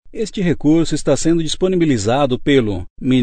Este recurso está sendo disponibilizado pelo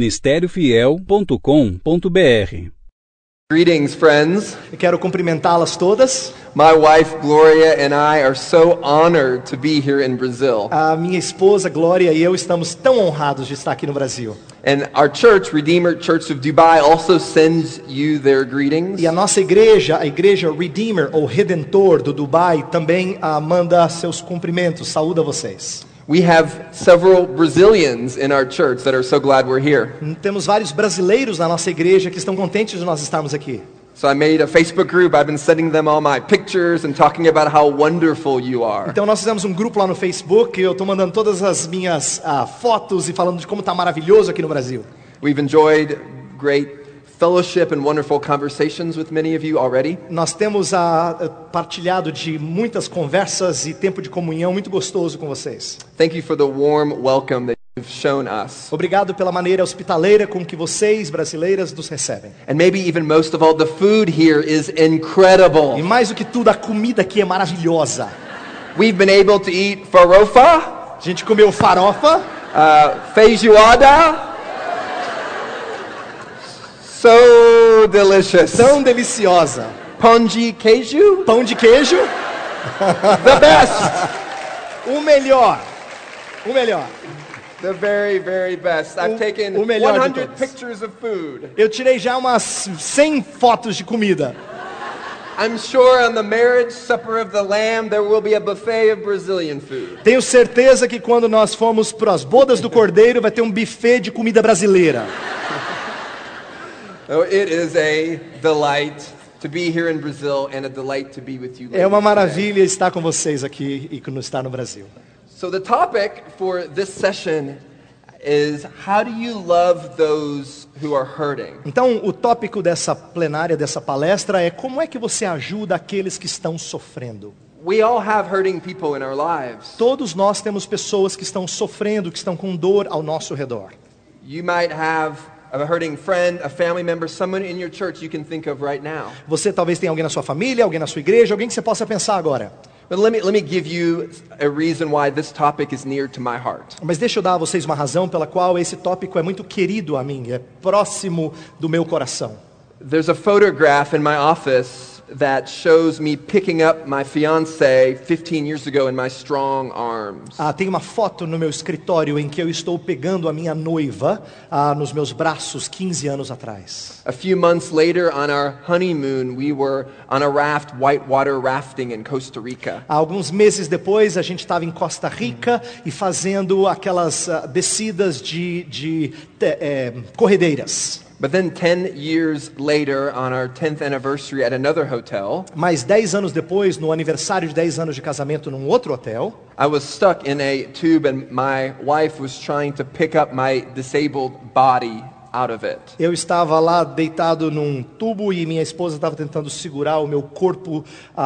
ministériofiel.com.br. Greetings, friends. Eu quero cumprimentá-las todas. My wife Gloria and I are so honored to be here in Brazil. A minha esposa Glória e eu estamos tão honrados de estar aqui no Brasil. And our church, Redeemer Church of Dubai, also sends you their greetings. E a nossa igreja, a igreja Redeemer ou Redentor do Dubai, também manda seus cumprimentos, saúda vocês. We have several Brazilians in our church that are so glad we're here. Temos vários brasileiros na nossa igreja que estão contentes de nós estarmos aqui. So I made a Facebook group. I've been sending them all my pictures and talking about how wonderful you are. Então nós fizemos um grupo lá no Facebook e eu estou mandando todas as minhas fotos e falando de como está maravilhoso aqui no Brasil. We've enjoyed great fellowship and wonderful conversations with many of you already. Nós temos partilhado de muitas conversas e tempo de comunhão muito gostoso com vocês. Thank you for the warm welcome that you've shown us. Obrigado pela maneira hospitaleira com que vocês, brasileiras, nos recebem. And maybe even most of all, the food here is incredible. E mais do que tudo, a comida aqui é maravilhosa. We've been able to eat farofa, A gente comeu farofa, feijoada. So delicious. tão deliciosa. Pão de queijo, Pão de queijo, the best. o melhor. O melhor. The very, very best. I've taken o melhor de 100 todos. pictures of food. Eu tirei já umas 100 fotos de comida. I'm sure on the marriage supper of the Lamb there will be a buffet of Brazilian food. Tenho certeza que quando nós formos para as bodas do Cordeiro vai ter um buffet de comida brasileira. Oh, it is a delight to be here in Brazil and a delight to be with you. É uma ladies, today. maravilha estar com vocês aqui e estar no Brasil. So the topic for this session is how do you love those who are hurting? Então, o tópico dessa plenária, dessa palestra é como é que você ajuda aqueles que estão sofrendo. We all have hurting people in our lives. Todos nós temos pessoas que estão sofrendo, que estão com dor ao nosso redor. You might have a hurting friend, a family member, someone in your church you can think of right now. Você talvez tenha alguém na sua família, alguém na sua igreja, alguém que você possa pensar agora. But let me give you a reason why this topic is near to my heart. Mas deixa eu dar a vocês uma razão pela qual esse tópico é muito querido a mim, é próximo do meu coração. There's a photograph in my office that shows me picking up my fiancée 15 years ago in my strong arms. Tem uma foto no meu escritório em que eu estou pegando a minha noiva nos meus braços 15 anos atrás. A few months later on our honeymoon, we were on a raft, whitewater rafting in Costa Rica. Alguns meses depois, a gente estava em Costa Rica e fazendo aquelas descidas de corredeiras. But then 10 years later, on our 10th anniversary at another hotel, Mas 10 anos depois, no aniversário de 10 anos de casamento num outro hotel, I was stuck in a tube and my wife was trying to pick up my disabled body out of it. eu estava lá deitado num tubo e minha esposa estava tentando segurar o meu corpo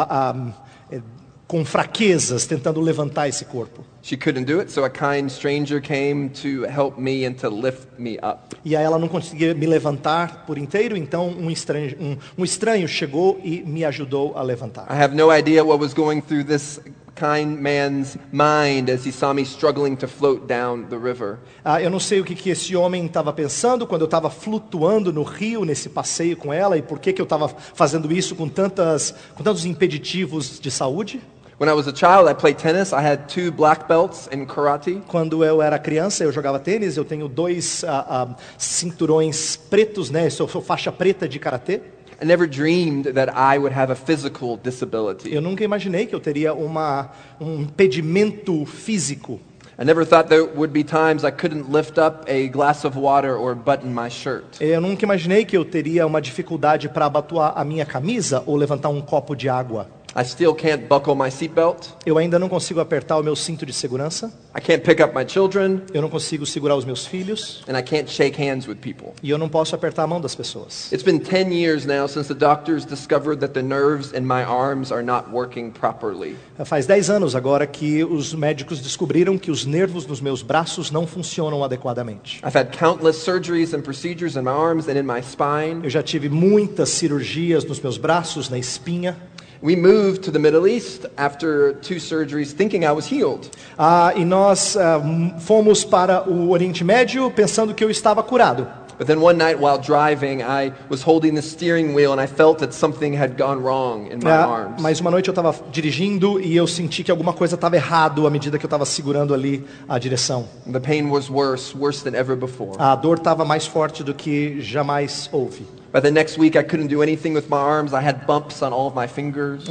com fraquezas, tentando levantar esse corpo. She couldn't do it, so a kind stranger came to help me and to lift me up. E aí ela não conseguia me levantar por inteiro, então um estranho chegou e me ajudou a levantar. I have no idea what was going through this kind man's mind as he saw me struggling to float down the river. Eu não sei o que esse homem estava pensando quando eu estava flutuando no rio nesse passeio com ela e por que eu estava fazendo isso com tantos impeditivos de saúde. When I was a child, I played tennis. I had 2 black belts in karate. Quando eu era criança, eu jogava tênis, eu tenho 2 cinturões pretos, né? Eu sou faixa preta de karatê. I never dreamed that I would have a physical disability. Eu nunca imaginei que eu teria um impedimento físico. I never thought there would be times I couldn't lift up a glass of water or button my shirt. Eu nunca imaginei que eu teria uma dificuldade para abotoar a minha camisa ou levantar um copo de água. I still can't buckle my seatbelt. Eu ainda não consigo apertar o meu cinto de segurança. I can't pick up my children. Eu não consigo segurar os meus filhos. And I can't shake hands with people. E eu não posso apertar a mão das pessoas. It's been 10 years now since the doctors discovered that the nerves in my arms are not working properly. Faz 10 anos agora que os médicos descobriram que os nervos nos meus braços não funcionam adequadamente. I've had countless surgeries and procedures in my arms and in my spine. Eu já tive muitas cirurgias nos meus braços, na espinha. We moved to the Middle East after 2 surgeries thinking I was healed. E nós fomos para o Oriente Médio pensando que eu estava curado. But then one night while driving, I was holding the steering wheel and I felt that something had gone wrong in my arms. Mas uma noite eu estava dirigindo e eu senti que alguma coisa estava errado à medida que eu estava segurando ali a direção. The pain was worse than ever before. A dor estava mais forte do que jamais houve. By the next week, I couldn't do anything with my arms. I had bumps on all of my fingers.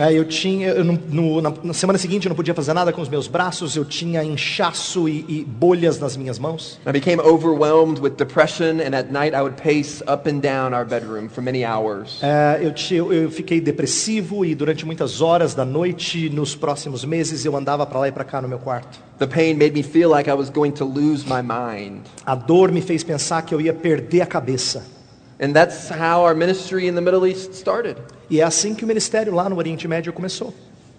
Na semana seguinte eu não podia fazer nada com os meus braços, eu tinha inchaço e bolhas nas minhas mãos. I became overwhelmed with depression, and at night I would pace up and down our bedroom for many hours. Eu fiquei depressivo e durante muitas horas da noite, nos próximos meses, eu andava para lá e para cá no meu quarto. The pain made me feel like I was going to lose my mind. A dor me fez pensar que eu ia perder a cabeça. And that's how our ministry in the Middle East started. E é assim que o ministério lá no Oriente Médio começou.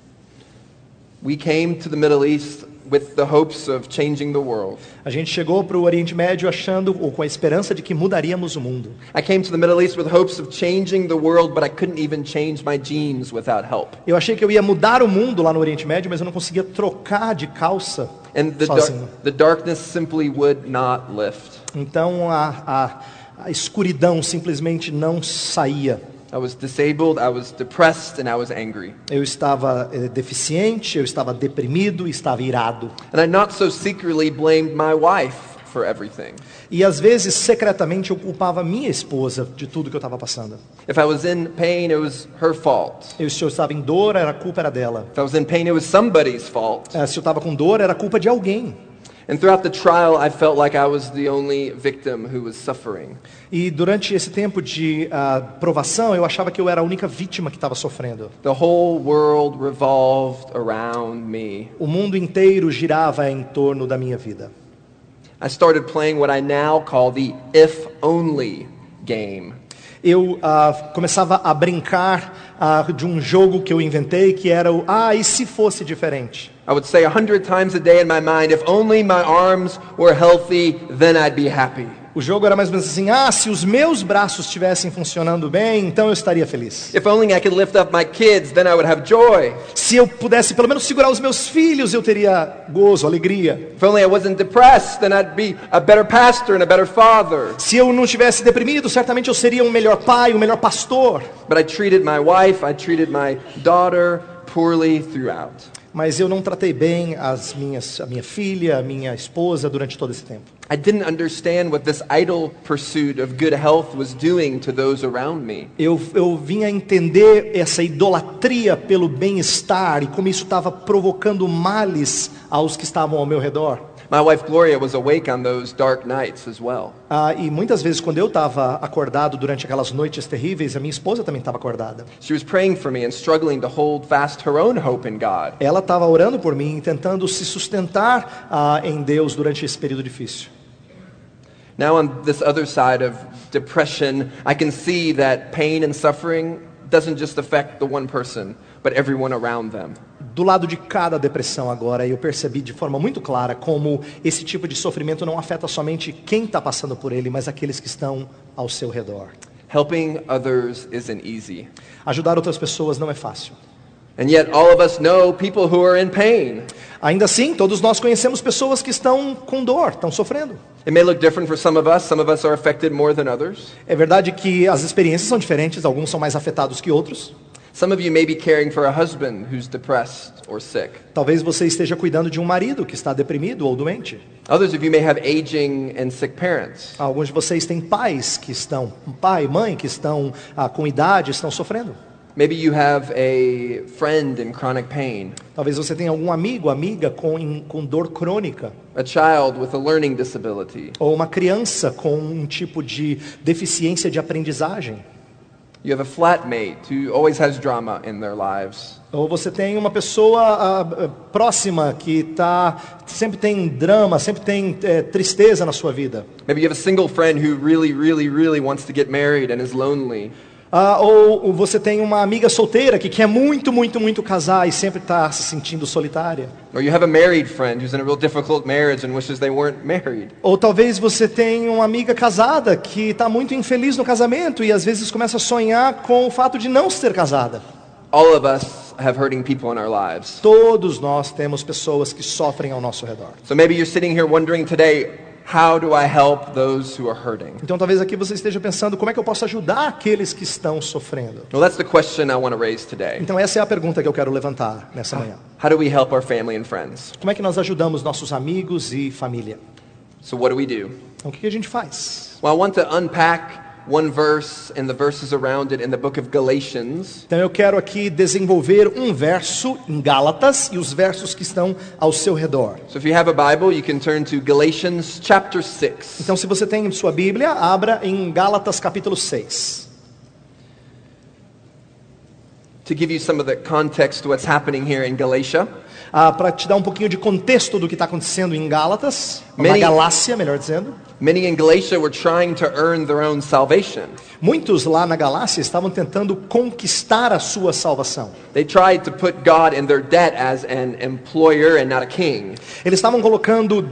We came to the Middle East with the hopes of changing the world. A gente chegou para o Oriente Médio achando ou com a esperança de que mudaríamos o mundo. I came to the Middle East with hopes of changing the world, but I couldn't even change my jeans without help. Eu achei que eu ia mudar o mundo lá no Oriente Médio, mas eu não conseguia trocar de calça sozinho. The darkness simply would not lift. Então a escuridão simplesmente não saía. I was disabled, I was depressed, and I was angry. Eu estava deficiente, eu estava deprimido e estava irado. And I not so secretly blamed my wife for everything. E às vezes secretamente eu culpava minha esposa de tudo que eu estava passando. If I was in pain, it was her fault. Se eu estava em dor, a culpa era dela. If I was in pain, it was somebody's fault. Se eu estava com dor, era culpa de alguém. And throughout the trial, I felt like I was the only victim who was suffering. E durante esse tempo de provação, eu achava que eu era a única vítima que estava sofrendo. The whole world revolved around me. O mundo inteiro girava em torno da minha vida. I started playing what I now call the if-only game. Eu começava a brincar de um jogo que eu inventei, que era e se fosse diferente? I would say 100 times a day in my mind, if only my arms were healthy, then I'd be happy. O jogo era mais ou menos assim, se os meus braços estivessem funcionando bem, então eu estaria feliz. If only I could lift up my kids, then I would have joy. Se eu pudesse pelo menos segurar os meus filhos, eu teria gozo, alegria. If only I wasn't depressed, then I'd be a better pastor and a better father. Se eu não estivesse deprimido, certamente eu seria um melhor pai, um melhor pastor. But I treated my wife, I treated my daughter poorly throughout. Mas eu não tratei bem a minha filha, a minha esposa durante todo esse tempo. I didn't understand what this idle pursuit of good health was doing to those around me. Eu vim a entender essa idolatria pelo bem-estar e como isso estava provocando males aos que estavam ao meu redor. My wife Gloria was awake on those dark nights as well. E muitas vezes quando eu estava acordado durante aquelas noites terríveis, a minha esposa também estava acordada. She was praying for me and struggling to hold fast her own hope in God. Ela estava orando por mim, tentando se sustentar em Deus durante esse período difícil. Now on this other side of depression, I can see that pain and suffering doesn't just affect the one person, but everyone around them. Do lado de cada depressão agora, eu percebi de forma muito clara como esse tipo de sofrimento não afeta somente quem está passando por ele, mas aqueles que estão ao seu redor. Helping others isn't easy. Ajudar outras pessoas não é fácil. And yet all of us know people who are in pain. Ainda assim, todos nós conhecemos pessoas que estão com dor, estão sofrendo. It may look different for some of us. Some of us are affected more than others. É verdade que as experiências são diferentes, alguns são mais afetados que outros. Some of you may be caring for a husband who's depressed or sick. Talvez você esteja cuidando de um marido que está deprimido ou doente. Others of you may have aging and sick parents. Alguns de vocês têm pais que estão, pai e mãe que estão com idade, estão sofrendo. Maybe you have a friend in chronic pain. Talvez você tenha algum amigo, amiga com dor crônica. A child with a learning disability. Ou uma criança com um tipo de deficiência de aprendizagem. You have a flatmate who always has drama in their lives. Ou você tem uma pessoa próxima que sempre tem drama, sempre tem tristeza na sua vida. Maybe you have a single friend who really wants to get married and is lonely. Ou você tem uma amiga solteira que quer muito casar e sempre está se sentindo solitária. Or you have a married friend who's in a real difficult marriage and wishes they weren't married. Ou talvez você tenha uma amiga casada que está muito infeliz no casamento e às vezes começa a sonhar com o fato de não ser casada. All of us have hurting people in our lives. Todos nós temos pessoas que sofrem ao nosso redor. So maybe you're sitting here wondering today, how do I help those who are hurting? Então talvez aqui você esteja pensando, como é que eu posso ajudar aqueles que estão sofrendo? Well, that's the question I want to raise today. Então essa é a pergunta que eu quero levantar nessa manhã. How do we help our family and friends? Como é que nós ajudamos nossos amigos e família? So what do we do? Então o que a gente faz? Well, I want to unpack one verse and the verses around it in the book of Galatians. Então eu quero aqui desenvolver um verso em Gálatas e os versos que estão ao seu redor. So if you have a Bible, you can turn to Galatians chapter 6. Então se você tem sua Bíblia, abra em Gálatas capítulo 6. To give you some of the context to what's happening here in Galatia. Para te dar um pouquinho de contexto do que está acontecendo em Gálatas, na Galácia, melhor dizendo. Many in Galatia were trying to earn their own salvation. Muitos lá na Galácia estavam tentando conquistar a sua salvação. They tried to put God in their debt as an employer and not a king. Eles estavam colocando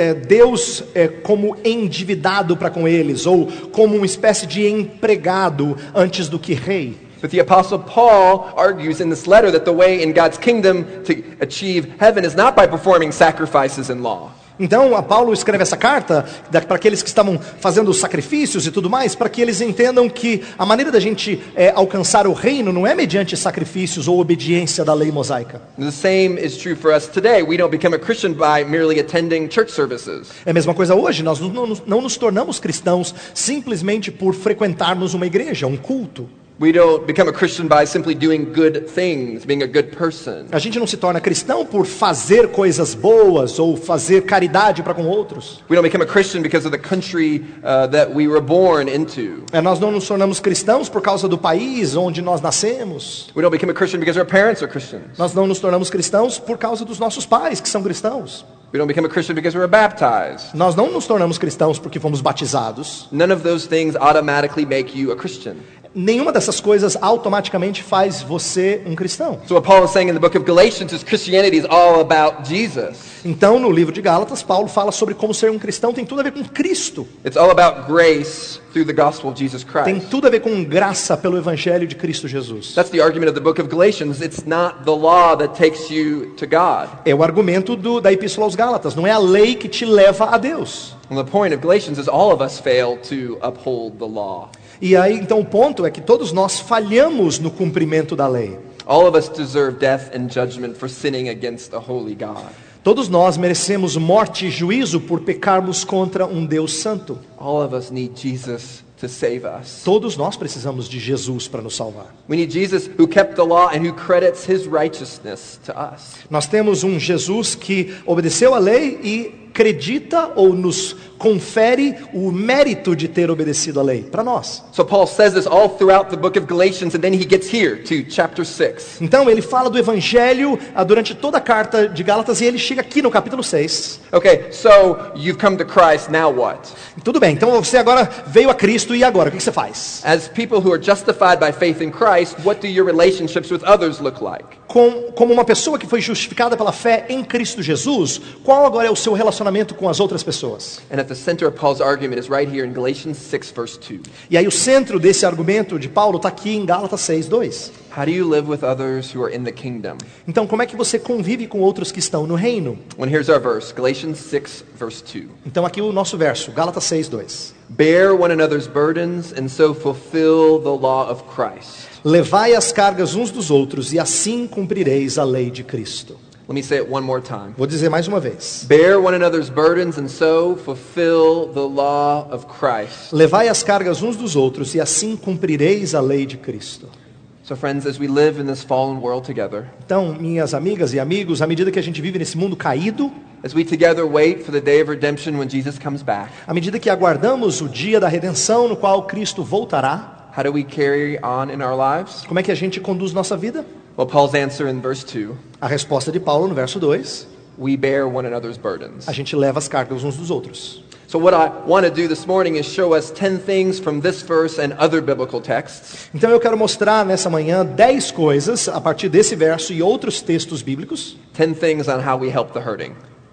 Deus como endividado para com eles, ou como uma espécie de empregado antes do que rei. But the Apostle Paul argues in this letter that the way in God's kingdom to achieve heaven is not by performing sacrifices and law. Então, Paulo escreve essa carta para aqueles que estavam fazendo sacrifícios e tudo mais, para que eles entendam que a maneira da gente alcançar o reino não é mediante sacrifícios ou obediência da lei mosaica. The same is true for us today. We don't become a Christian by merely attending church services. É a mesma coisa hoje, nós não nos tornamos cristãos simplesmente por frequentarmos uma igreja, um culto. We don't become a Christian by simply doing good things, being a good person. A gente não se torna cristão por fazer coisas boas ou fazer caridade para com outros. We don't become a Christian because of the country that we were born into. Nós não nos tornamos cristãos por causa do país onde nós nascemos. We don't become a Christian because our parents are Christians. Nós não nos tornamos cristãos por causa dos nossos pais, que são cristãos. We don't become a Christian because we were baptized. Nós não nos tornamos cristãos porque fomos batizados. None of those things automatically make you a Christian. Nenhuma dessas coisas automaticamente faz você um cristão. So what Paul is saying in the book of Galatians is Christianity is all about Jesus. Então, no livro de Gálatas, Paulo fala sobre como ser um cristão tem tudo a ver com Cristo. It's all about grace through the gospel of Jesus Christ. Tem tudo a ver com graça pelo evangelho de Cristo Jesus. That's the argument of the book of Galatians. It's not the law that takes you to God. É o argumento da Epístola aos Gálatas. Não é a lei que te leva a Deus. And the point of Galatians is all of us fail to uphold the law. E aí, então, o ponto é que todos nós falhamos no cumprimento da lei. All of us deserve death and judgment for sinning against a holy God. Todos nós merecemos morte e juízo por pecarmos contra um Deus santo. All of us need Jesus to save us. Todos nós precisamos de Jesus para nos salvar. We need Jesus who kept the law and who credits his righteousness to us. Nós temos um Jesus que obedeceu a lei e acredita ou nos confere o mérito de ter obedecido a lei para nós. So Paul says this all throughout the book of Galatians, and then he gets here to chapter 6. Então ele fala do evangelho durante toda a carta de Gálatas e ele chega aqui no capítulo 6. Okay, so you've come to Christ, now what? Tudo bem, então você agora veio a Cristo e agora o que você faz? As people who are justified by faith in Christ, what do your relationships with others look like? Como uma pessoa que foi justificada pela fé em Cristo Jesus, qual agora é o seu relacionamento com as outras pessoas? And at the center of Paul's argument is right here in Galatians 6 verse 2. E aí o centro desse argumento de Paulo está aqui em Gálatas 6:2. How do you live with others who are in the kingdom? Então como é que você convive com outros que estão no reino? Well, here's our verse, Galatians 6 verse 2. Então aqui o nosso verso, Gálatas 6:2. Bear one another's burdens and so fulfill the law of Christ. Levai as cargas uns dos outros e assim cumprireis a lei de Cristo. Let me say it one more time. Vou dizer mais uma vez. Bear one another's burdens and so fulfill the law of Christ. Levai as cargas uns dos outros e assim cumprireis a lei de Cristo. So friends, as we live in this fallen world together, Então, minhas amigas e amigos, à medida que a gente vive nesse mundo caído, as we together wait for the day of redemption when Jesus comes back, à medida que aguardamos o dia da redenção no qual Cristo voltará, how do we carry on in our lives? como é que a gente conduz nossa vida? Well, Paul's answer in verse 2, A resposta de Paulo no verso 2, we bear one another's burdens. a gente leva as cargas uns dos outros. So what I want to do this morning is show us 10 things from this verse and other biblical texts Então eu quero mostrar nessa manhã 10 coisas a partir desse verso e outros textos bíblicos, 10 things on how we help the hurting.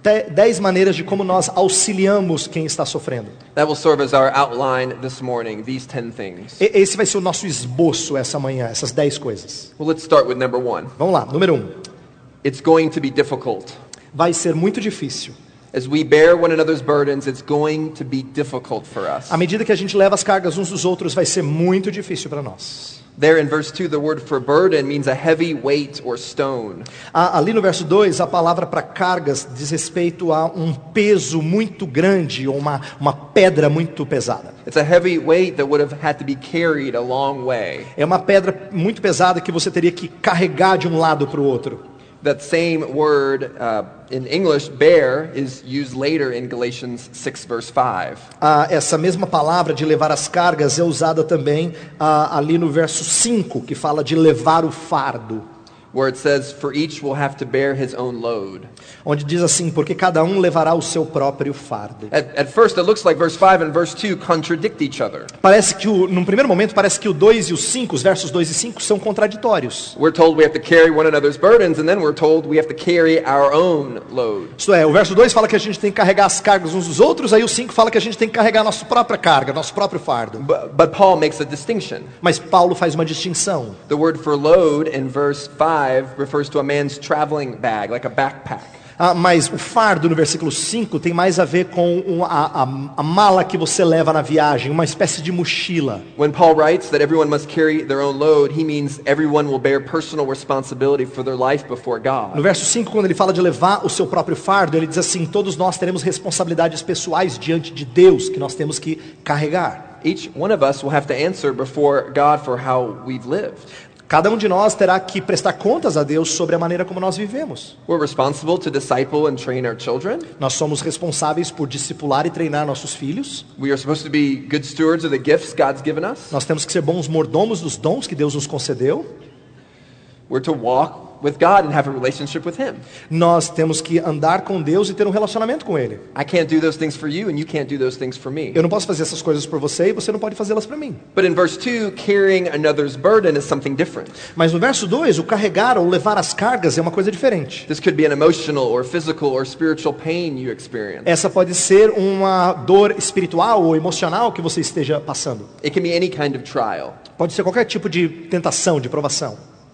10 maneiras de como nós auxiliamos quem está sofrendo. That will serve as our outline this morning, these 10 things. Esse vai ser o nosso esboço essa manhã, essas 10 coisas. Well, let's start with number 1. Vamos lá, número 1. It's going to be difficult. Vai ser muito difícil. As we bear one another's burdens, it's going to be difficult for us. À medida que a gente leva as cargas uns dos outros, vai ser muito difícil para nós. There in verse 2, the word for burden means a heavy weight or stone. Ali no verso 2, a palavra para cargas diz respeito a um peso muito grande, ou uma pedra muito pesada. It's a heavy weight that would have had to be carried a long way. É uma pedra muito pesada que você teria que carregar de um lado para o outro. That same word in English, bear, is used later in Galatians 6 verse 5. Essa mesma palavra de levar as cargas é usada também ali no verso 5, que fala de levar o fardo. Where it says, for each will have to bear his own load. Onde diz assim, porque cada um levará o seu próprio fardo. At first it looks like verse 5 and verse 2 contradict each other. Parece que num primeiro momento parece que o 2 e o 5, os versos 2 e 5 são contraditórios. We're told we have to carry one another's burdens, and then we're told we have to carry our own load. Isto é, o verso 2 fala que a gente tem que carregar as cargas uns dos outros, aí o 5 fala que a gente tem que carregar a nossa própria carga, nosso próprio fardo. But Paul makes a distinction. Mas Paulo faz uma distinção. The word for load in verse 5 refers to a man's traveling bag, like a backpack. Mas o fardo no versículo 5 tem mais a ver com a mala que você leva na viagem, uma espécie de mochila. When Paul writes that everyone must carry their own load, he means everyone will bear personal responsibility for their life before God. No verso 5, quando ele fala de levar o seu próprio fardo, ele diz assim, todos nós teremos responsabilidades pessoais diante de Deus que nós temos que carregar. Each one of us will have to answer before God for how we've lived. Cada um de nós terá que prestar contas a Deus sobre a maneira como nós vivemos. We're responsible to disciple and train our children. Nós somos responsáveis por discipular e treinar nossos filhos. We are supposed to be good stewards of the gifts God's given us. Nós temos que ser bons mordomos dos dons que Deus nos concedeu. We're to walk with God and have a relationship with Him. Nós temos que andar com Deus e ter um relacionamento com Ele. I can't do those things for you and you can't do those things for me. Eu não posso fazer essas coisas por você e você não pode fazê-las para mim. But in verse 2, carrying another's burden is something different. Mas no verso 2, o carregar ou levar as cargas é uma coisa diferente. This could be an emotional or physical or spiritual pain you experience. Essa pode ser uma dor espiritual ou emocional que você esteja passando. It can be any kind of trial. Pode ser qualquer tipo de tentação, de provação.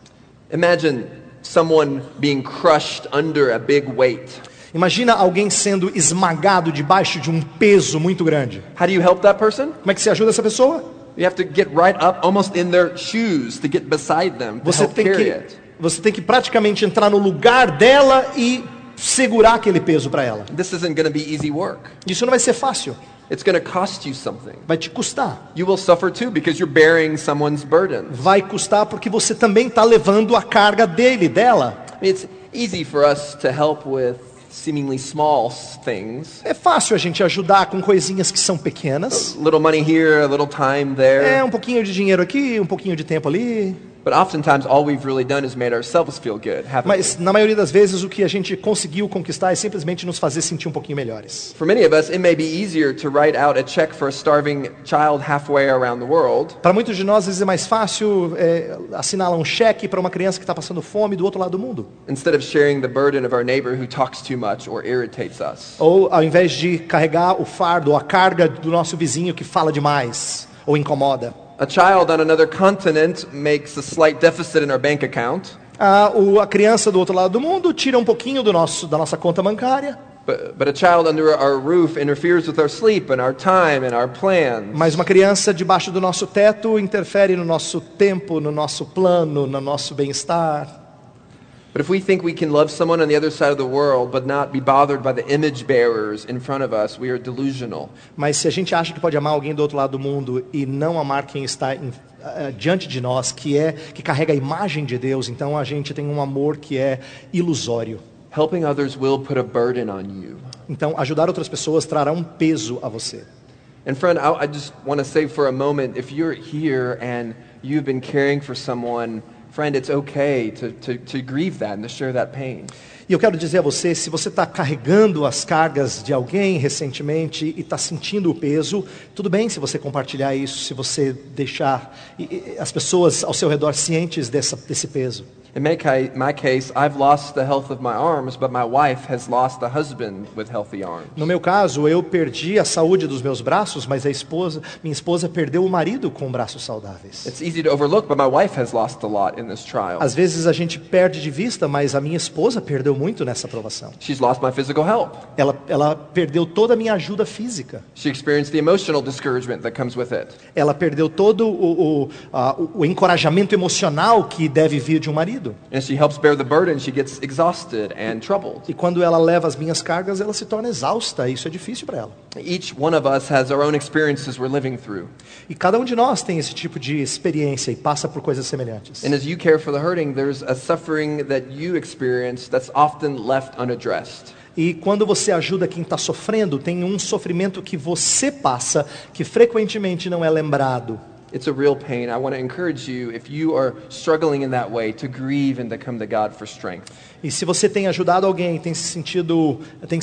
Imagine someone being crushed under a big weight. Imagina alguém sendo esmagado debaixo de um peso muito grande. How do you help that person? Como é que você ajuda essa pessoa? You have to get right up almost in their shoes to get beside them to help carry it. Você tem que praticamente entrar no lugar dela e segurar aquele peso para ela. This isn't going to be easy work. Isso não vai ser fácil. It's going to cost you something. Vai te custar. You will suffer too because you're bearing someone's burden. Vai custar porque você também está levando a carga dela. It's easy for us to help with seemingly small things. É fácil a gente ajudar com coisinhas que são pequenas. A little money here, a little time there. É um pouquinho de dinheiro aqui, um pouquinho de tempo ali. But oftentimes all we've really done is made ourselves feel good, haven't Mas na maioria das vezes o que a gente conseguiu conquistar é simplesmente nos fazer sentir um pouquinho melhores. For many of us, it may be easier to write out a check for a starving child halfway around the world. Para muitos de nós, às vezes é mais fácil assinalar um cheque para uma criança que está passando fome do outro lado do mundo. Instead of sharing the burden of our neighbor who talks too much or irritates us. Ou ao invés de carregar o fardo ou a carga do nosso vizinho que fala demais ou incomoda. A child on another continent makes a slight deficit in our bank account. A criança do outro lado do mundo tira um pouquinho da nossa conta bancária. But a child under our roof interferes with our sleep and our time and our plans. Mas uma criança debaixo do nosso teto interfere no nosso tempo, no nosso plano, no nosso bem-estar. But if we think we can love someone on the other side of the world but not be bothered by the image bearers in front of us, we are delusional. Mas se a gente acha que pode amar alguém do outro lado do mundo e não amar quem está diante de nós, que carrega a imagem de Deus, então a gente tem um amor que é ilusório. Helping others will put a burden on you. Então ajudar outras pessoas trará um peso a você. And friend, I just want to say for a moment, if you're here and you've been caring for someone, friend, it's okay to grieve that and to share that pain. E eu quero dizer a você, se você está carregando as cargas de alguém recentemente e está sentindo o peso, tudo bem se você compartilhar isso, se você deixar as pessoas ao seu redor cientes desse peso. In my case, I've lost the health of my arms, but my wife has lost a husband with healthy arms. No meu caso, eu perdi a saúde dos meus braços, mas minha esposa perdeu o marido com braços saudáveis. It's easy to overlook, but my wife has lost a lot in this trial. Às vezes a gente perde de vista, mas a minha esposa perdeu muito nessa provação. She's lost my physical help. Ela perdeu toda a minha ajuda física. She experienced the emotional discouragement that comes with it. Ela perdeu todo o encorajamento emocional que deve vir de um marido. And as she helps bear the burden, she gets exhausted and troubled. E quando ela leva as minhas cargas, ela se torna exausta, e isso é difícil para ela. Each one of us has our own experiences we're living through. E cada um de nós tem esse tipo de experiência e passa por coisas semelhantes. And as you care for the hurting, there's a suffering that you experience that's often left unaddressed. E quando você ajuda quem está sofrendo, tem um sofrimento que você passa, que frequentemente não é lembrado. It's a real pain. I want to encourage you, if you are struggling in that way, to grieve and to come to God for strength. E se você tem ajudado alguém, tem sentido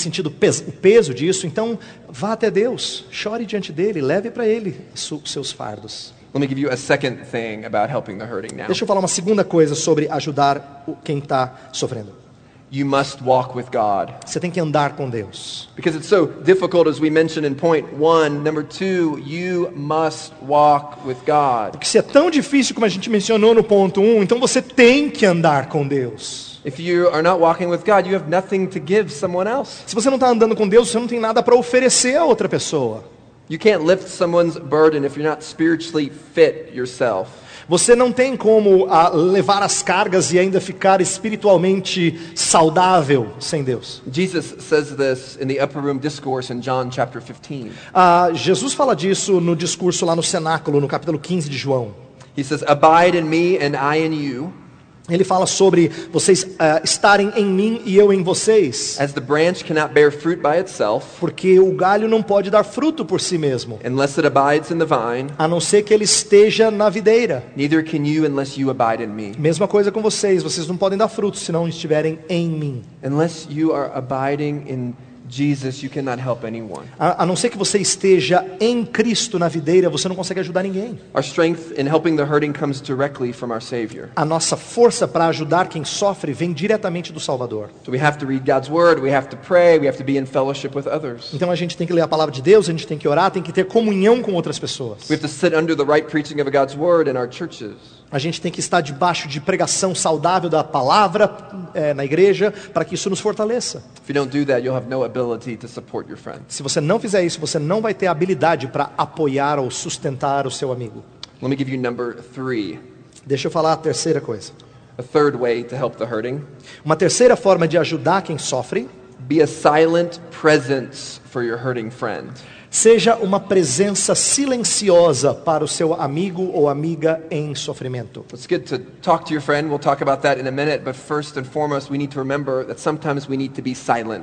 o peso disso, então vá até Deus, chore diante dele, leve para ele os seus fardos. Let me give you a second thing about helping the hurting now. Deixa eu falar uma segunda coisa sobre ajudar quem está sofrendo. You must walk with God. Você tem que andar com Deus. Because it's so difficult, as we mentioned in point 1. Number 2, you must walk with God. Porque se é tão difícil como a gente mencionou no ponto 1, então você tem que andar com Deus. If you are not walking with God, you have nothing to give someone else. Se você não está andando com Deus, você não tem nada para oferecer a outra pessoa. You can't lift someone's burden if you're not spiritually fit yourself. Você não tem como levar as cargas e ainda ficar espiritualmente saudável sem Deus. Jesus says this in the upper room discourse in John chapter 15. Jesus fala disso no discurso lá no cenáculo, no capítulo 15 de João. He says, "Abide in me and I in you." Ele fala sobre vocês estarem em mim e eu em vocês. As the branch cannot bear fruit by itself, Porque o galho não pode dar fruto por si mesmo, unless it abides in the vine, a não ser que ele esteja na videira. neither can you unless you abide in me. Mesma coisa com vocês não podem dar fruto se não estiverem em mim. Unless you are abiding in Jesus, you cannot help anyone. A não ser que você esteja em Cristo na videira, você não consegue ajudar ninguém. Our strength in helping the hurting comes directly from our Savior. A nossa força para ajudar quem sofre vem diretamente do Salvador. So we have to read God's Word, we have to pray, we have to be in fellowship with others. Então a gente tem que ler a palavra de Deus, a gente tem que orar, tem que ter comunhão com outras pessoas. We have to sit under the right preaching of God's Word in our churches. A gente tem que estar debaixo de pregação saudável da palavra na igreja, para que isso nos fortaleça. If you don't do that, you'll have no ability to support your friend. Se você não fizer isso, você não vai ter habilidade para apoiar ou sustentar o seu amigo. Let me give you number 3. Deixa eu falar a terceira coisa. A third way to help the hurting. Uma terceira forma de ajudar quem sofre: Be a silent presence for your hurting friend. seja uma presença silenciosa para o seu amigo ou amiga em sofrimento. It's good to talk to your friend. We'll talk about that in a minute. But first and foremost, we need to remember that sometimes we need to be silent.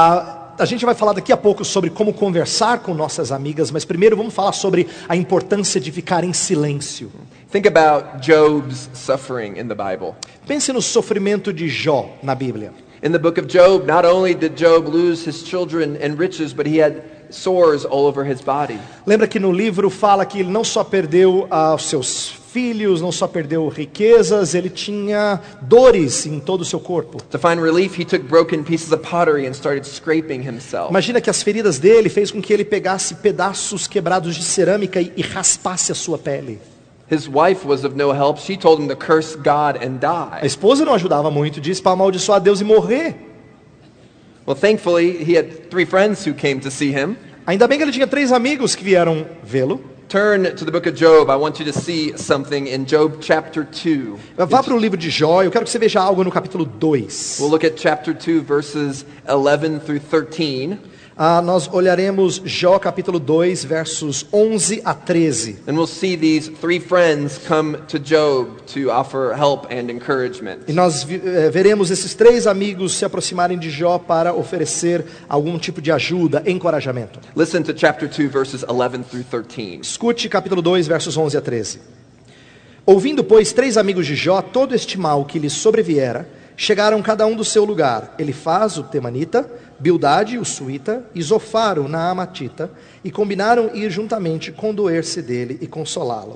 A gente vai falar daqui a pouco sobre como conversar com nossas amigas, mas primeiro vamos falar sobre a importância de ficar em silêncio. Think about Job's suffering in the Bible. Pense no sofrimento de Jó na Bíblia. In the book of Job, not only did Job lose his children and riches, but he had sores all over his body. Lembra que no livro fala que ele não só perdeu os seus filhos, não só perdeu riquezas, ele tinha dores em todo o seu corpo. To find relief, he took broken pieces of pottery and started scraping himself. Imagina que as feridas dele fez com que ele pegasse pedaços quebrados de cerâmica e raspasse a sua pele. His wife was of no help. She told him to curse God and A die. esposa não ajudava muito, disse para amaldiçoar Deus e morrer. Well, thankfully, he had 3 friends who came to see him. Ainda bem que ele tinha 3 amigos que vieram vê-lo. Turn to the book of Job. I want you to see something in Job chapter 2. Vá para o livro de Jó, eu quero que você veja algo no capítulo 2. We'll look at chapter 2, verses 11 through 13. Nós olharemos Jó capítulo 2, versos 11 a 13. And we'll see these 3 friends come to Job to offer help and encouragement. E nós veremos esses 3 amigos se aproximarem de Jó para oferecer algum tipo de ajuda, encorajamento. Listen to chapter 2, verses 11 through 13. Escute capítulo 2, versos 11 a 13. Ouvindo, pois, 3 amigos de Jó todo este mal que lhes sobreviera, chegaram cada um do seu lugar, Elifaz, o temanita, Bildade, o suíta, e Zofar, o naamatita, e combinaram ir juntamente condoer-se dele e consolá-lo.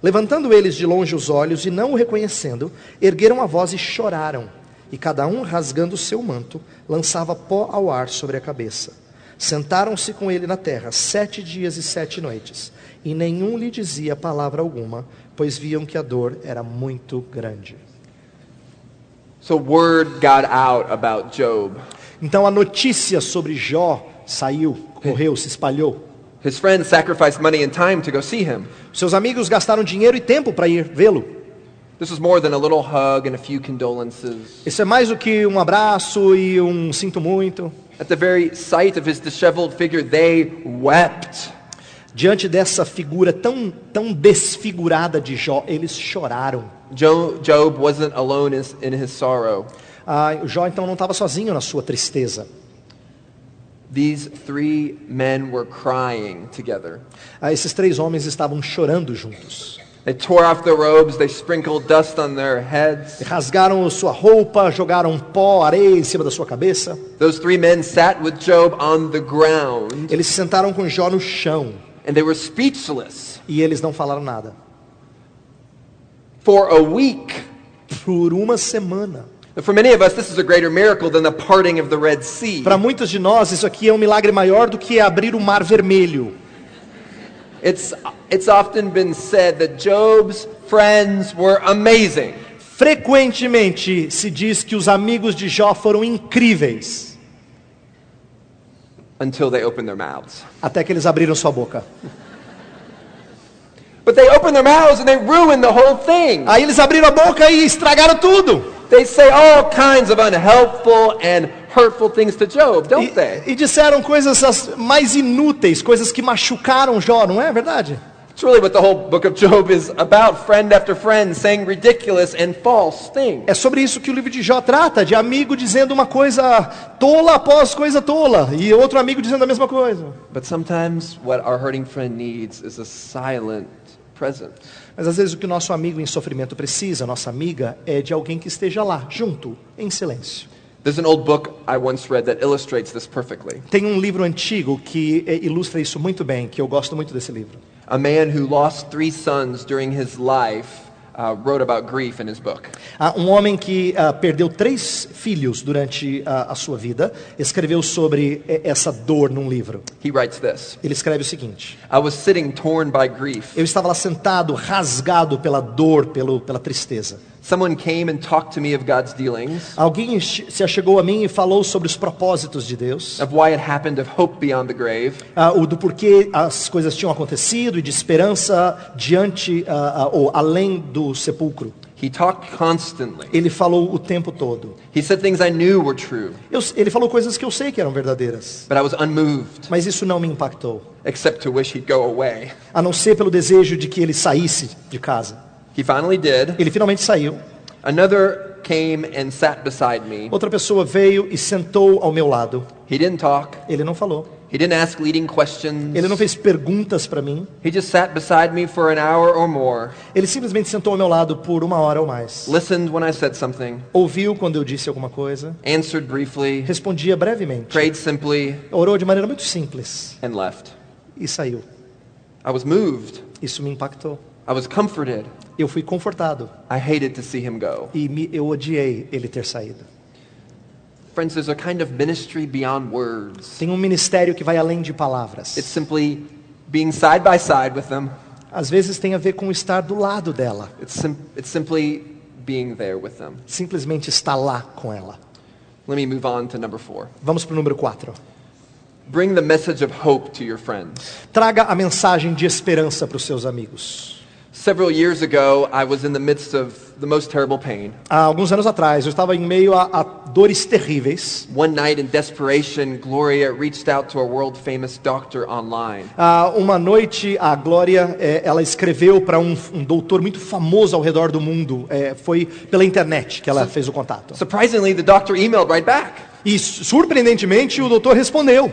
Levantando eles de longe os olhos e não o reconhecendo, ergueram a voz e choraram. E cada um, rasgando o seu manto, lançava pó ao ar sobre a cabeça. Sentaram-se com ele na terra 7 dias e 7 noites, e nenhum lhe dizia palavra alguma, pois viam que a dor era muito grande. So word got out about Job. Então a notícia sobre Jó saiu, correu, se espalhou. His friends sacrificed money and time to go see him. Seus amigos gastaram dinheiro e tempo para ir vê-lo. This was more than a little hug and a few condolences. Isso é mais do que um abraço e um sinto muito. At the very sight of his disheveled figure, they wept. Diante dessa figura tão desfigurada de Jó, eles choraram. Job wasn't alone in his sorrow. O Jó então não estava sozinho na sua tristeza. These 3 men were crying together. Esses 3 homens estavam chorando juntos. They tore off their robes, they sprinkled dust on their heads. Rasgaram sua roupa, jogaram pó, areia em cima da sua cabeça. Those 3 men sat with Job on the ground. Eles se sentaram com Jó no chão. And they were speechless. E eles não falaram nada. For a week. Por uma semana. For many of us, this is a greater miracle than the parting of the Red Sea. Para muitos de nós, isso aqui é um milagre maior do que abrir o Mar Vermelho. It's often been said that Job's friends were amazing. Frequentemente se diz que os amigos de Jó foram incríveis. Until they opened their mouths. Até que eles abriram sua boca. But they opened their mouths and they ruined the whole thing. Aí eles abriram a boca e estragaram tudo. They say all kinds of unhelpful and hurtful things to Job, don't they? E disseram coisas as mais inúteis, coisas que machucaram Jó, não é verdade? It's really what the whole book of Job is about, friend after friend saying ridiculous and false things. É sobre isso que o livro de Jó trata, de amigo dizendo uma coisa tola após coisa tola, e outro amigo dizendo a mesma coisa. But sometimes what our hurting friend needs is a silent presence. Mas às vezes o que o nosso amigo em sofrimento precisa, nossa amiga, é de alguém que esteja lá, junto, em silêncio. There's an old book I once read that illustrates this perfectly. Tem um livro antigo que ilustra isso muito bem, que eu gosto muito desse livro. A man who lost 3 sons during his life wrote about grief in his book. Um homem que perdeu 3 filhos durante a sua vida, escreveu sobre essa dor num livro. He writes this. Ele escreve o seguinte: I was sitting torn by grief. Eu estava lá sentado, rasgado pela dor, pela tristeza. Someone came and talked to me of God's dealings. Alguém se achegou a mim e falou sobre os propósitos de Deus. Of why it happened, of hope beyond the grave. Do porquê as coisas tinham acontecido e de esperança diante ou além do sepulcro. He talked constantly. Ele falou o tempo todo. He said things I knew were true. Ele falou coisas que eu sei que eram verdadeiras. But I was unmoved. Mas isso não me impactou. Except to wish he'd go away. A não ser pelo desejo de que ele saísse de casa. He finally did. Ele finalmente saiu. Another came and sat beside me. Outra pessoa veio e sentou ao meu lado. He didn't talk. Ele não falou. He didn't ask leading questions. Ele não fez perguntas para mim. He just sat beside me for an hour or more. Ele simplesmente sentou ao meu lado por 1 hora ou mais. Listened when I said something. Ouviu quando eu disse alguma coisa. Answered briefly. Respondia brevemente. Prayed simply. Orou de maneira muito simples. And left. E saiu. I was moved. Isso me impactou. I was comforted. Eu fui confortado. I hated to see him go. E eu odiei ele ter saído. Friends, there's a kind of ministry beyond words. Tem um ministério que vai além de palavras. It's simply being side by side with them. Às vezes tem a ver com estar do lado dela. It's simply being there with them. Simplesmente estar lá com ela. Let me move on to number 4. Vamos para o número 4. Bring the message of hope to your friends. Traga a mensagem de esperança para os seus amigos. Several years ago, I was in the midst of the most terrible pain. Há alguns anos atrás, eu estava em meio a dores terríveis. One night in desperation, Gloria reached out to a world-famous doctor online. Uma noite, a Glória, ela escreveu para um doutor muito famoso ao redor do mundo. Foi pela internet que ela fez o contato. Surprisingly, the doctor emailed right back. E surpreendentemente, o doutor respondeu.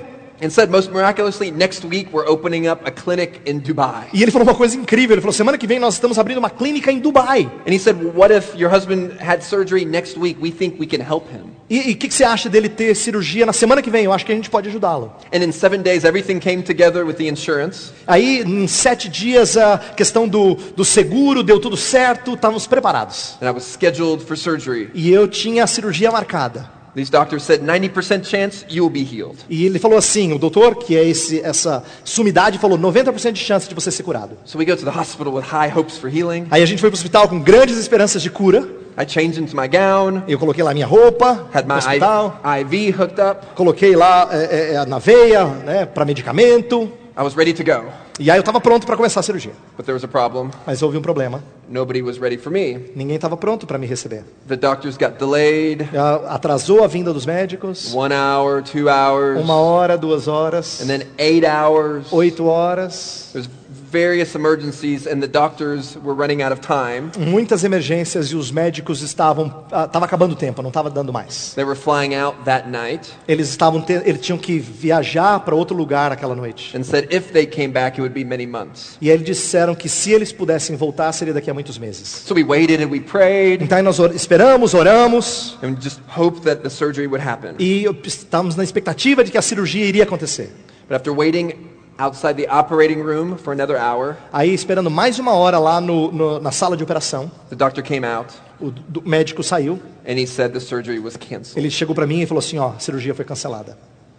and said, most miraculously, next week we're opening up a clinic in Dubai. E ele falou uma coisa incrível, ele falou, semana que vem nós estamos abrindo uma clínica em Dubai. And he said, what if your husband had surgery next week? We think we can help him. E o que você acha dele ter cirurgia na semana que vem? Eu acho que a gente pode ajudá-lo. And in 7 days, everything came together with the insurance. Aí, em 7 dias, a questão do seguro deu tudo certo, estávamos preparados. And I was scheduled for surgery. E eu tinha a cirurgia marcada. These doctors said 90% chance you will be healed. E ele falou assim, o doutor, que é essa sumidade, falou 90% de chance de você ser curado. So we go to the hospital with high hopes for healing. Aí a gente foi para o hospital com grandes esperanças de cura. I changed into my gown, Eu coloquei lá minha roupa had no my hospital, IV hooked up. coloquei lá na veia, né, para medicamento. I was ready to go. E aí eu estava pronto para começar a cirurgia. But there was a problem. Mas houve um problema. Nobody was ready for me. Ninguém estava pronto para me receber. The doctors got delayed. Atrasou a vinda dos médicos. 1 hour, 2 hours. 1 hora, 2 horas. And then 8 hours. 8 horas. There's various emergencies and the doctors were running out of time. Muitas emergências e os médicos estavam acabando o tempo, não estava dando mais. They were flying out that night. Eles tinham que viajar para outro lugar aquela noite. And said if they came back it would be many months. E eles disseram que se eles pudessem voltar seria daqui a muitos meses. So we waited and we prayed. Então aí nós esperamos, oramos And just hoped that the surgery would happen. e estávamos na expectativa de que a cirurgia iria acontecer. But after waiting outside the operating room for another hour, Aí esperando mais 1 hora lá na sala de operação, the doctor came out o médico saiu. and he said the surgery was canceled. Ele chegou para mim e falou assim, ó, a cirurgia foi cancelada.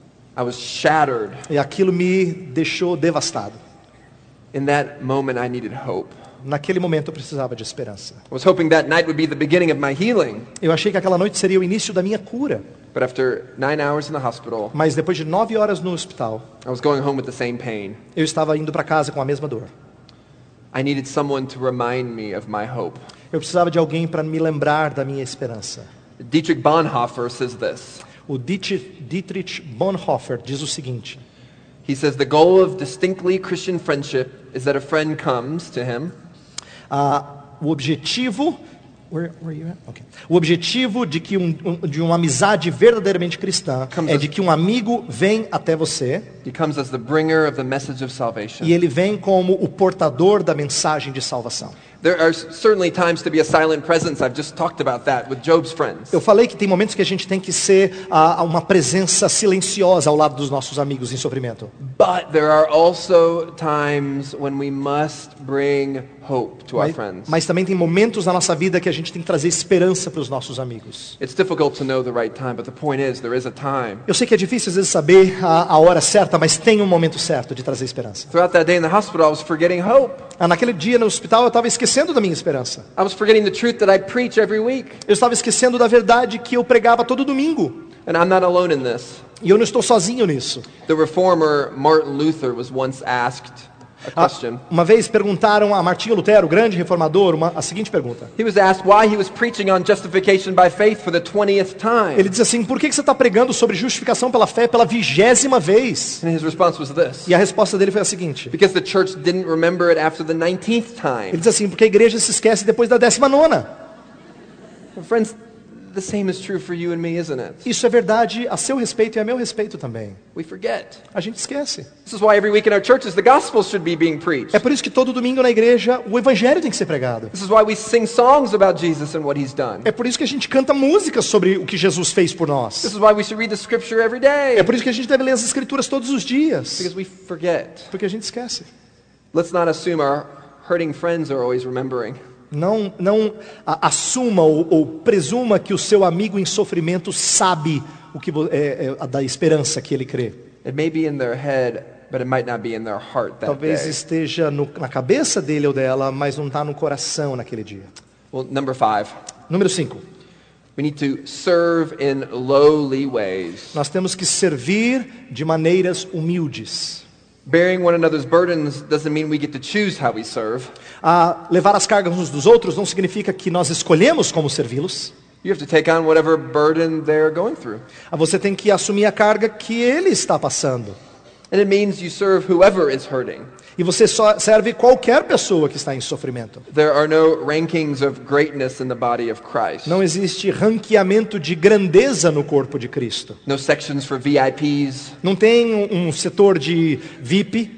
I was shattered. E aquilo me deixou devastado. In that moment I needed hope. Naquele momento eu precisava de esperança. I was hoping that night would be the beginning of my healing. Eu achei que aquela noite seria o início da minha cura. But after 9 hours in the hospital, Mas depois de 9 horas no hospital, I was going home with the same pain. eu estava indo para casa com a mesma dor. I needed someone to remind me of my hope. Eu precisava de alguém para me lembrar da minha esperança. Dietrich Bonhoeffer says this. O Dietrich Bonhoeffer diz o seguinte. He says the goal of distinctly Christian friendship is that a friend comes to him. O objetivo O objetivo de uma amizade verdadeiramente cristã é de que um amigo vem até você He comes as the bringer of the message of salvation. e ele vem como o portador da mensagem de salvação. There are certainly times to be a silent presence. I've just talked about that with Job's friends. Eu falei que tem momentos que a gente tem que ser uma presença silenciosa ao lado dos nossos amigos em sofrimento. But there are also times when we must bring hope to our friends. Mas também tem momentos na nossa vida que a gente tem que trazer esperança para os nossos amigos. It's difficult to know the right time, but the point is there is a time. Eu sei que é difícil às vezes saber a hora certa, mas tem um momento certo de trazer esperança. Throughout that day in the hospital, I was forgetting hope. Naquele dia no hospital eu estava esquecendo da minha esperança. I was forgetting the truth that I preach every week. Eu estava esquecendo da verdade que eu pregava todo domingo. And I'm not alone in this. E eu não estou sozinho nisso. The reformer Martin Luther was once asked a question. Uma vez perguntaram a Martinho Lutero, o grande reformador, a seguinte pergunta. He was asked why he was preaching on justification by faith for the 20th time. Ele diz assim, por que você está pregando sobre justificação pela fé pela 20ª vez? And his response was this. E a resposta dele foi a seguinte. Because the church didn't remember it after the 19th time. Ele diz assim, porque a igreja se esquece depois da 19ª. Friends, the same is true for you and me, isn't it? Isso é verdade a seu respeito e a meu respeito também. We forget. A gente esquece. This is why every week in our churches the gospel should be being preached. É por isso que todo domingo na igreja o evangelho tem que ser pregado. This is why we sing songs about Jesus and what he's done. É por isso que a gente canta músicas sobre o que Jesus fez por nós. This is why we should read the scripture every day. É por isso que a gente deve ler as escrituras todos os dias. Because we forget. Porque a gente esquece. Let's not assume our hurting friends are always remembering. Não assuma ou presuma que o seu amigo em sofrimento sabe o que da esperança que ele crê. It may be in their head, but it might not be in their heart that Talvez day. esteja na cabeça dele ou dela, mas não está no coração naquele dia. Well, number 5. Número 5. We need to serve in lowly ways. Nós temos que servir de maneiras humildes. Bearing one another's burdens doesn't mean we get to choose how we serve. Levar as cargas uns dos outros não significa que nós escolhemos como servi-los. You have to take on whatever burden they're going through. Você tem que assumir a carga que ele está passando. And it means you serve whoever is hurting. E você só serve qualquer pessoa que está em sofrimento. There are no rankings of greatness in the body of Christ. Não existe ranqueamento de grandeza no corpo de Cristo. No sections for VIPs. Não tem um setor de VIP.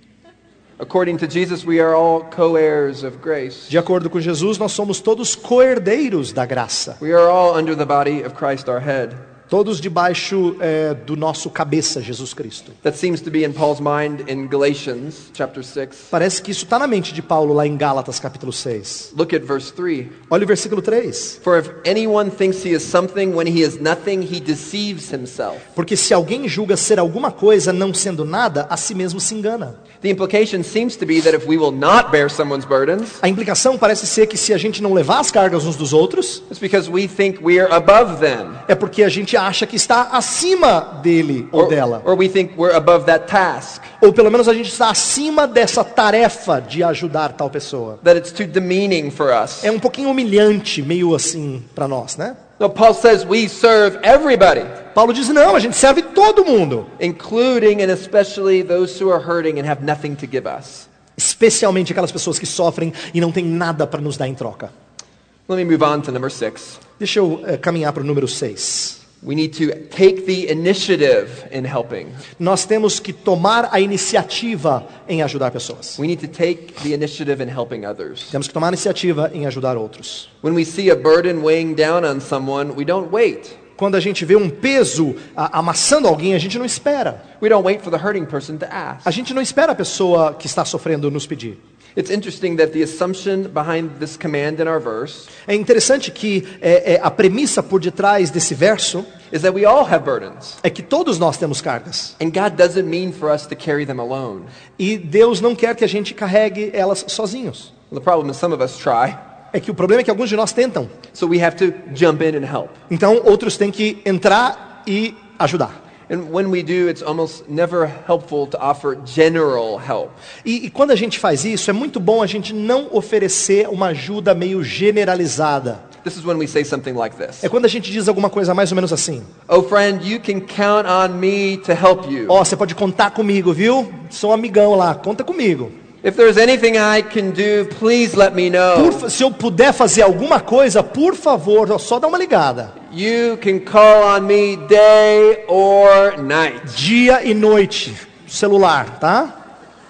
According to Jesus, we are all co-heirs of grace. De acordo com Jesus, nós somos todos co-herdeiros da graça. We are all under the body of Christ, our head. Todos debaixo do nosso cabeça, Jesus Cristo. That seems to be in Paul's mind in Galatians chapter 6. Parece que isso está na mente de Paulo lá em Gálatas capítulo 6. Look at verse 3. Olha o versículo 3. For if anyone thinks he is something when he is nothing, he deceives himself. Porque se alguém julga ser alguma coisa não sendo nada, a si mesmo se engana. The implication seems to be that if we will not bear someone's burdens, A implicação parece ser que se a gente não levar as cargas uns dos outros, it's because we think we are above them. é porque a gente acha que está acima dele ou dela. Or we think we're above that task. Ou pelo menos a gente está acima dessa tarefa de ajudar tal pessoa. That it's too demeaning for us. É um pouquinho humilhante, meio assim, para nós, né? No, Paul says we serve everybody, Paulo diz, não, a gente serve todo mundo. including and especially those who are hurting and have nothing to give us. Especialmente aquelas pessoas que sofrem e não tem nada para nos dar em troca. Let me move on to number 6. Deixa eu caminhar para o número 6. We need to take the initiative in helping. Nós temos que tomar a iniciativa em ajudar pessoas. We need to take the initiative in helping others. Temos que tomar a iniciativa em ajudar outros. When we see a burden weighing down on someone, we don't wait. Quando a gente vê um peso amassando alguém, a gente não espera. We don't wait for the hurting person to ask. A gente não espera a pessoa que está sofrendo nos pedir. It's interesting that the assumption behind this command in our verse É interessante que a premissa por detrás desse verso is that we all have burdens. é que todos nós temos cargas. And God doesn't mean for us to carry them alone. E Deus não quer que a gente carregue elas sozinhos. The problem is some of us try. É que o problema é que alguns de nós tentam. So we have to jump in and help. Então outros têm que entrar e ajudar. And when we do, it's almost never helpful to offer general help. E quando a gente faz isso, é muito bom a gente não oferecer uma ajuda meio generalizada. This is when we say something like this. É quando a gente diz alguma coisa mais ou menos assim. Oh friend, you can count on me to help you. Ó, você pode contar comigo, viu? Sou um amigão lá, conta comigo. If there's anything I can do, please let me know. Se eu puder fazer alguma coisa, por favor, só dá uma ligada. You can call on me day or night. Dia e noite, celular, tá?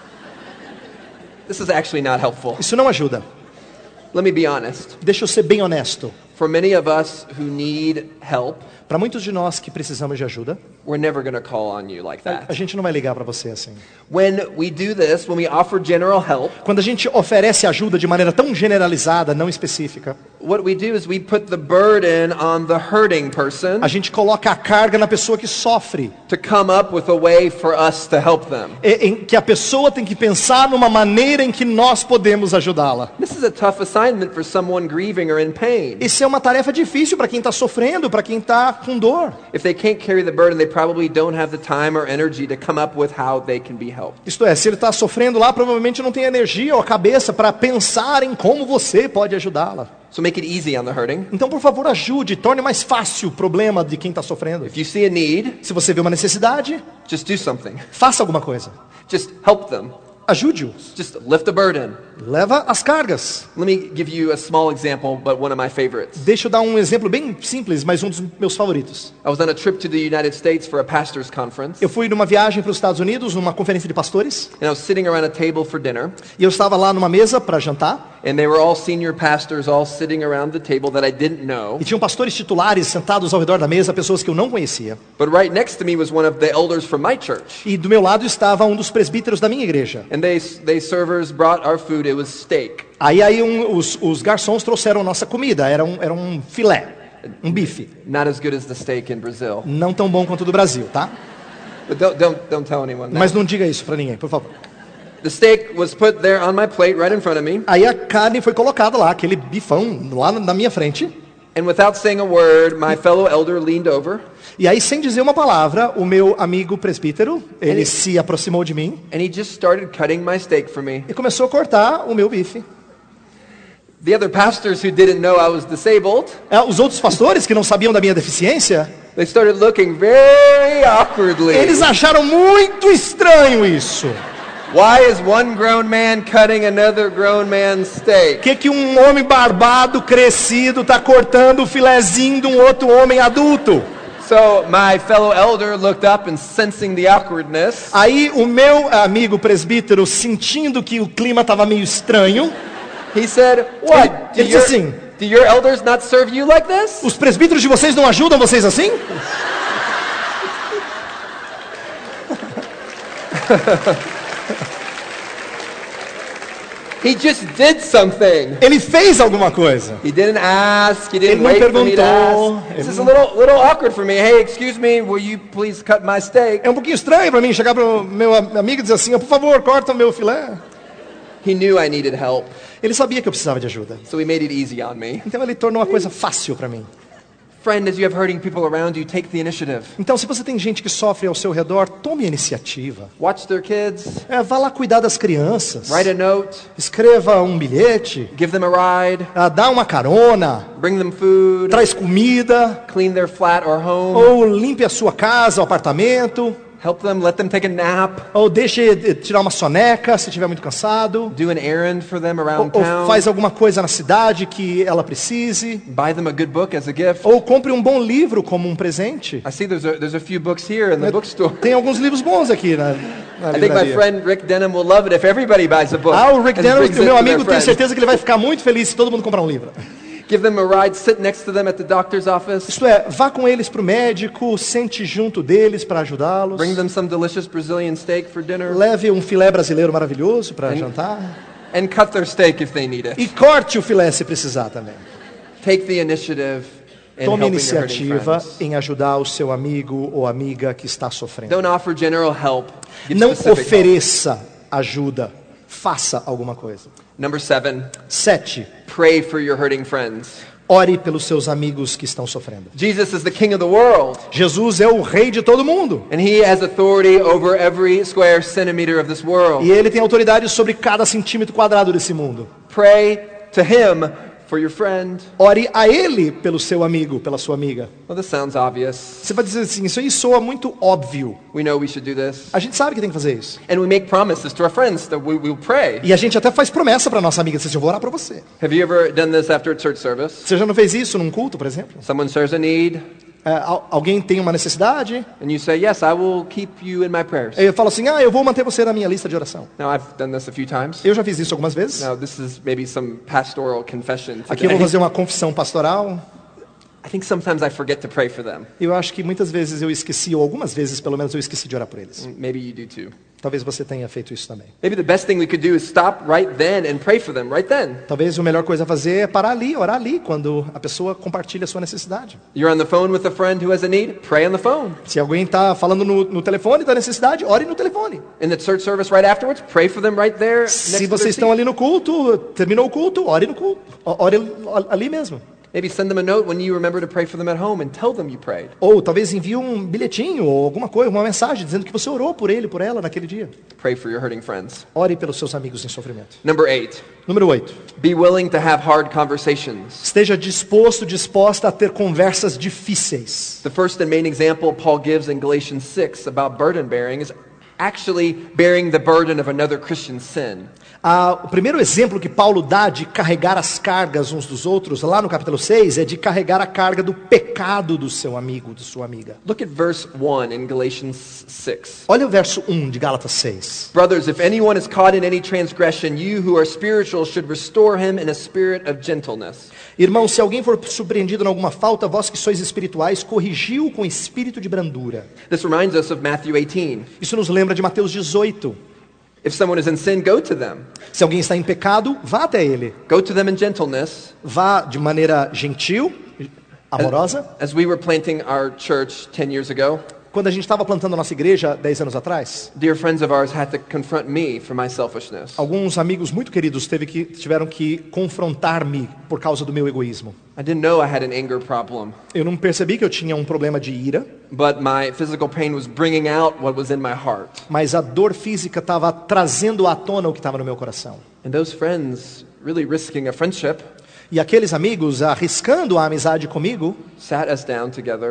This is actually not helpful. Isso não ajuda. Let me be honest. Deixa eu ser bem honesto. For many of us who need help, Para muitos de nós que precisamos de ajuda, we're never going to call on you like a that. gente não vai ligar para você assim. When we do this, when we offer general help, Quando a gente oferece ajuda de maneira tão generalizada, não específica, what we do is we put the burden on the hurting person a gente coloca a carga na pessoa que sofre. to come up with a way for us to help them. Em que a pessoa tem que pensar numa maneira em que nós podemos ajudá-la. This is a tough assignment for someone grieving or in pain. Isso é uma tarefa difícil para quem está sofrendo, para quem está com dor. If they can't carry the burden, they probably don't have the time or energy to come up with how they can be helped. Isto é, se ele está sofrendo lá, provavelmente não tem energia ou a cabeça para pensar em como você pode ajudá-la. So make it easy on the hurting. Então, por favor, ajude, torne mais fácil o problema de quem está sofrendo. If you see a need, Se você vê uma necessidade, just do something. faça alguma coisa. Just help them. Ajude-os. Just lift a burden. Leva as cargas. Let me give you a small example, but one of my favorites. Deixa eu dar um exemplo bem simples, mas um dos meus favoritos. I was on a trip to the United States for a pastor's conference, Eu fui numa viagem para os Estados Unidos, numa conferência de pastores, and I was sitting around a table for dinner, e eu estava lá numa mesa para jantar, and they were all senior pastors all sitting around the table that I didn't know. e tinham pastores titulares sentados ao redor da mesa, pessoas que eu não conhecia. But right next to me was one of the elders from my church. E do meu lado estava um dos presbíteros da minha igreja. And they servers brought our food. It was steak. Aí os garçons trouxeram nossa comida, era um filé, um bife. Not as good as the steak in Brazil. Não tão bom quanto o do Brasil, tá? But don't tell anyone that. Mas não diga isso para ninguém, por favor. The steak was put there on my plate right in front of me. Aí a carne foi colocada lá, aquele bifão lá na minha frente. And without saying a word, my fellow elder leaned over. E aí, sem dizer uma palavra, o meu amigo presbítero, ele se aproximou de mim And he just started cutting my steak for me. e começou a cortar o meu bife. The other pastors who didn't know I was disabled, Os outros pastores que não sabiam da minha deficiência, They started looking very awkwardly. Eles acharam muito estranho isso. Why is one grown man cutting another grown man's steak? Que um homem barbado, crescido, tá cortando o filezinho de um outro homem adulto? So my fellow elder looked up and sensing the awkwardness. Aí o meu amigo presbítero, sentindo que o clima estava meio estranho, He said, "What? Ele disse assim, do your elders not serve you like this?" os presbíteros de vocês não ajudam vocês assim? He just did something. Ele fez alguma coisa. He didn't ask. He Ele didn't não wait for me to perguntou. ask. This is a little awkward for me. Hey, excuse me, will you please cut my steak? É um pouquinho estranho para mim chegar para o meu amigo e dizer assim, por favor, corta o meu filé. He knew I needed help, Ele sabia que eu precisava de ajuda. so he made it easy on me. Então ele tornou a coisa fácil para mim. Friend, as you have hurting people around you, take the initiative. Então, se você tem gente que sofre ao seu redor, tome a iniciativa. Watch their kids, Vá lá cuidar das crianças. write a note, Escreva um bilhete. give them a ride, Dá uma carona. bring them food, Traz comida. clean their flat or home, Ou limpe a sua casa, o apartamento. help them, let them take a nap, Ou deixe tirar uma soneca se estiver muito cansado. do an errand for them Ou around town, faz alguma coisa na cidade que ela precise. buy them a good book as a gift. Ou compre um bom livro como um presente. I see there's a few books here in the bookstore. Tem alguns livros bons aqui na I think my livraria. friend Rick Denham will love it if everybody buys a book. O Rick and Denham, brings it meu to amigo, their tenho friend. certeza que ele vai ficar muito feliz se todo mundo comprar um livro. Give them a ride, sit next to them at the doctor's office, Isto é, vá com eles para o médico, sente junto deles para ajudá-los. bring them some delicious Brazilian steak for dinner, Leve um filé brasileiro maravilhoso para jantar. and cut their steak if they need it. E corte o filé se precisar também. Take the initiative in Tome helping your hurting iniciativa friends. em ajudar o seu amigo ou amiga que está sofrendo. Don't offer general help. Give Não specific help. ofereça ajuda. Faça alguma coisa. Number 7, 7. pray for your hurting friends. Ore pelos seus amigos que estão sofrendo. Jesus is the king of the world, Jesus é o rei de todo mundo. and he has authority over every square centimeter of this world. E ele tem autoridade sobre cada centímetro quadrado desse mundo. Pray to him for your friend. Ore a ele pelo seu amigo, pela sua amiga. Well, this sounds obvious. Você vai dizer assim, isso aí soa muito óbvio. We know we should do this. A gente sabe que tem que fazer isso. And we make promises to our friends that we will pray. E a gente até faz promessa para nossa amiga, assim, eu vou orar para você. Have you ever done this after a church service? Você já não fez isso num culto, por exemplo? Someone shares a need, Alguém tem uma necessidade? and you say, "Yes, I will keep you in my prayers." Eu falo assim, eu vou manter você na minha lista de oração. Now, I've done this a few times. Eu já fiz isso algumas vezes. Now, this is maybe some pastoral confession Aqui eu vou today. fazer uma confissão pastoral. I think sometimes I forget to pray for them. Eu acho que muitas vezes eu esqueci, ou algumas vezes pelo menos eu esqueci de orar por eles. Maybe you do too. Talvez você tenha feito isso também. Maybe the best thing we could do is stop right then and pray for them right then. Talvez a melhor coisa a fazer é parar ali, orar ali, quando a pessoa compartilha a sua necessidade. You're on the phone with a friend who has a need, pray on the phone. Se alguém está falando no telefone da necessidade, ore no telefone. In the church service right afterwards, pray for them right there next Se to their vocês estão seat. ali no culto, terminou o culto, ore no culto. Ore ali mesmo. Maybe send them a note when you remember to pray for them at home and tell them you prayed. Ou talvez envie um bilhetinho ou alguma coisa, uma mensagem dizendo que você orou por ele, por ela naquele dia. Pray for your hurting friends. Ore pelos seus amigos em sofrimento. Number 8, Número 8. be willing to have hard conversations. Esteja disposta a ter conversas difíceis. The first and main example Paul gives in Galatians 6 about burden bearing is actually bearing the burden of another Christian's sin. O primeiro exemplo que Paulo dá de carregar as cargas uns dos outros, lá no capítulo 6, é de carregar a carga do pecado do seu amigo, de sua amiga. Look at verse 1 in Galatians 6. Olha o verso 1 de Gálatas 6. Brothers, if anyone is caught in any transgression, you who are spiritual should restore him in a spirit of gentleness. Irmãos, se alguém for surpreendido em alguma falta, vós que sois espirituais, corrigiu com espírito de brandura. This reminds us of Matthew 18. Isso nos lembra de Mateus 18. If someone is in sin, go to them. Se alguém está em pecado, vá até ele. Go to them in gentleness. Vá de maneira gentil, amorosa. As we were planting our church 10 years ago, Quando a gente estava plantando a nossa igreja 10 anos atrás, dear friends of ours had to confront me for my selfishness. alguns amigos muito queridos tiveram que confrontar-me por causa do meu egoísmo. I didn't know I had an anger problem, Eu não percebi que eu tinha um problema de ira, but my physical pain was bringing out what was in my heart. mas a dor física estava trazendo à tona o que estava no meu coração. And those friends, really risking a friendship, E aqueles amigos, arriscando a amizade comigo, sat us down together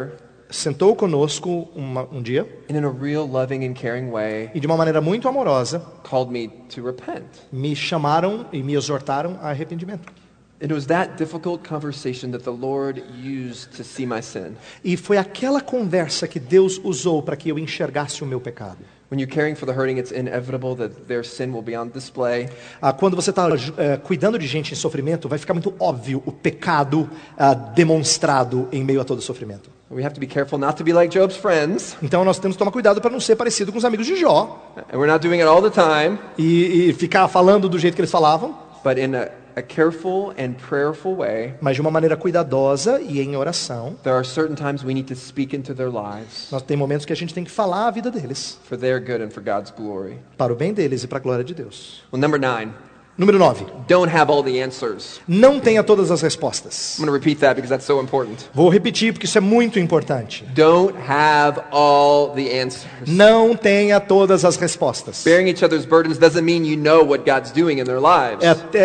sentou conosco um dia and in a real loving and caring way e de uma maneira muito amorosa called me to repent. me chamaram e me exortaram a arrependimento. It was that difficult conversation that the Lord used to see my sin. E foi aquela conversa que Deus usou para que eu enxergasse o meu pecado. When you're caring for the hurting, it's inevitable that their sin will be on display. Quando você está cuidando de gente em sofrimento, vai ficar muito óbvio o pecado demonstrado em meio a todo sofrimento. We have to be careful not to be like Job's friends. Então nós temos que tomar cuidado para não ser parecido com os amigos de Jó. And we're not doing it all the time, E ficar falando do jeito que eles falavam, but in a careful and prayerful way. mas de uma maneira cuidadosa e em oração. There are certain times we need to speak into their lives Nós tem momentos que a gente tem que falar a vida deles, for their good and for God's glory. para o bem deles e para a glória de Deus. Well, number 9, Número 9. don't have all the answers. Não tenha todas as respostas. I'm going to repeat that because that's so important. Vou repetir porque isso é muito importante. Don't have all the answers. Não tenha todas as respostas. Bearing each other's burdens doesn't mean you know what God's doing in their lives.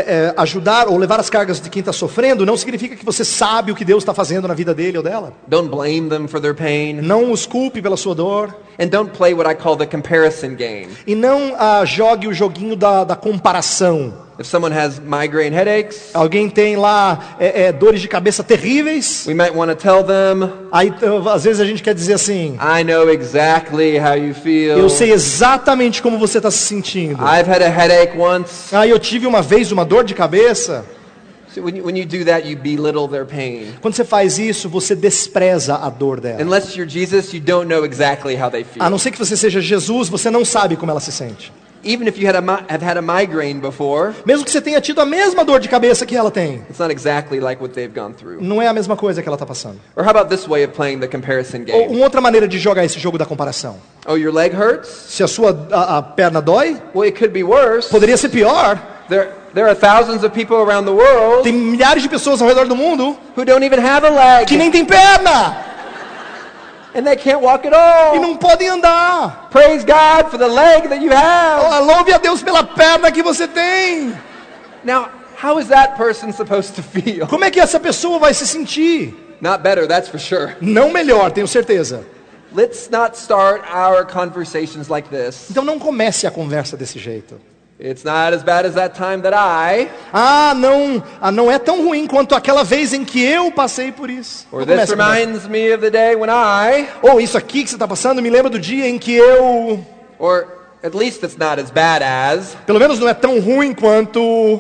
Ajudar ou levar as cargas de quem está sofrendo não significa que você sabe o que Deus está fazendo na vida dele ou dela. Don't blame them for their pain. Não os culpe pela sua dor. And don't play what I call the comparison game. E não jogue o joguinho da comparação. If someone has migraine headaches, Alguém tem lá dores de cabeça terríveis. we might want to tell them, Aí às vezes a gente quer dizer assim: I know exactly how you feel. eu sei exatamente como você está se sentindo. I've had a headache once. Eu tive uma vez uma dor de cabeça. So when you do that, you belittle their pain. Quando você faz isso, você despreza a dor dela. Unless you're Jesus, you don't know exactly how they feel. A não ser que você seja Jesus, você não sabe como ela se sente. Even if you have had a migraine before, Mesmo que você tenha tido a mesma dor de cabeça que ela tem, it's not exactly like what they've gone through. não é a mesma coisa que ela está passando. Or how about this way of playing the comparison Ou game? uma outra maneira de jogar esse jogo da comparação. Oh, your leg hurts? Se a sua a perna dói, Well, it could be worse. poderia ser pior. There are thousands of people around the world Tem milhares de pessoas ao redor do mundo who don't even have a leg, que nem tem perna and they can't walk at e all. não podem andar. Praise God for the leg that you have. Louve a Deus pela perna que você tem. Now, how is that person supposed to feel? Como é que essa pessoa vai se sentir? Not better, that's for sure. Não melhor, tenho certeza. Let's not start our conversations like this. Então não comece a conversa desse jeito. It's not as bad as that time that Não é tão ruim quanto aquela vez em que eu passei por isso. or Não this comece a conversa. reminds me of the day when Ou isso aqui que você está passando me lembra do dia em que eu... or at least it's not as bad as. Pelo menos não é tão ruim quanto...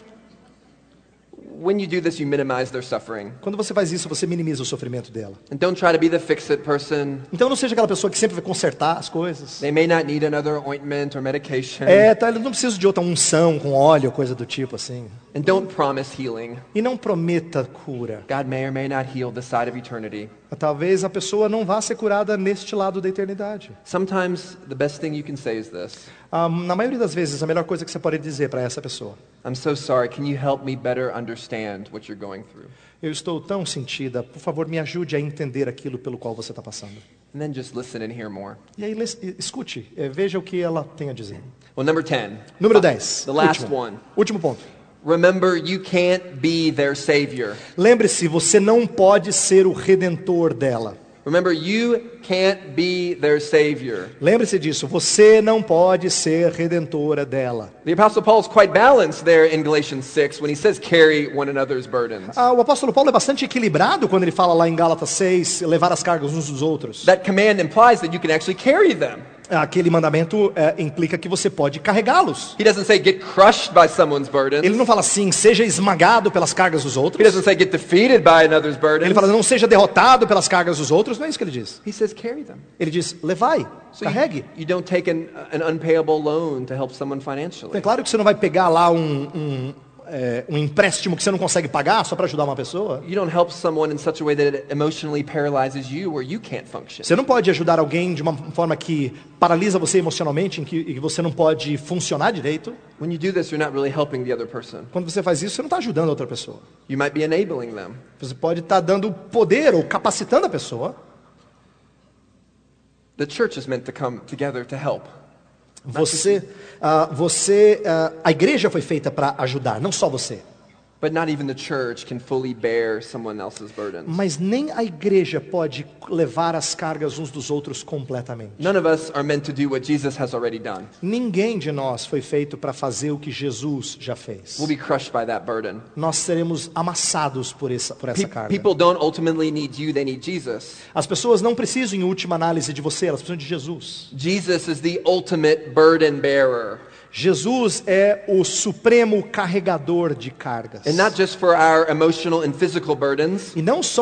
When you do this, you minimize their suffering. Quando você faz isso, você minimiza o sofrimento dela. And don't try to be the fix-it person. Então não seja aquela pessoa que sempre vai consertar as coisas. They may not need another ointment or medication. Eles não precisam de outra unção com óleo, coisa do tipo assim. And don't promise healing. E não prometa cura. God may or may not heal this side of eternity. Talvez a pessoa não vá ser curada neste lado da eternidade. Sometimes the best thing you can say is this. Na maioria das vezes, a melhor coisa que você pode dizer para essa pessoa: I'm so sorry, can you help me better understand what you're going through? eu estou tão sentida, por favor, me ajude a entender aquilo pelo qual você está passando. And then just listen and hear more. E aí escute, veja o que ela tem a dizer. Well, number 10. Número 10. The last one. Último ponto. Remember, you can't be their savior. Lembre-se, você não pode ser o redentor dela. Remember, you can't be their savior. Lembre-se disso, você não pode ser redentora dela. The Apostle Paul is quite balanced there in Galatians 6 when he says carry one another's burdens. O apóstolo Paulo é bastante equilibrado quando ele fala lá em Gálatas 6, levar as cargas uns dos outros. That command implies that you can actually carry them. Aquele mandamento implica que você pode carregá-los. He doesn't say get crushed by someone's burdens. Ele não fala assim, seja esmagado pelas cargas dos He outros. doesn't say get defeated by another's burdens. Ele fala, não seja derrotado pelas cargas dos outros. Não é isso que ele diz. He says carry them. Ele diz, levai, So carregue. you don't take an unpayable loan to help someone financially. É claro que você não vai pegar lá um empréstimo que você não consegue pagar só para ajudar uma pessoa. You don't help someone in such a way that it emotionally paralyzes you where you can't function. Você não pode ajudar alguém de uma forma que paralisa você emocionalmente, em que você não pode funcionar direito. When you do this, you're not really helping the other person. Quando você faz isso, você não está ajudando a outra pessoa. You might be enabling them. Você pode estar dando poder ou capacitando a pessoa. The church is meant to come together to help. A igreja foi feita para ajudar, não só você. But not even the church can fully bear someone else's burdens. Mas nem a igreja pode levar as cargas uns dos outros completamente. None of us are meant to do what Jesus has already done. Ninguém de nós foi feito para fazer o que Jesus já fez. We'll be crushed by that burden. Nós seremos amassados por essa carga. People don't ultimately need you, they need Jesus. As pessoas não precisam, em última análise, de você, elas precisam de Jesus. Jesus is the ultimate burden bearer. Jesus é o supremo carregador de cargas. And not just for our emotional and physical burdens, E não